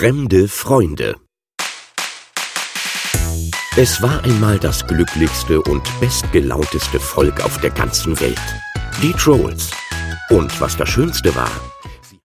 Fremde Freunde. Es war einmal das glücklichste und bestgelaunteste Volk auf der ganzen Welt. Die Trolls. Und was das Schönste war,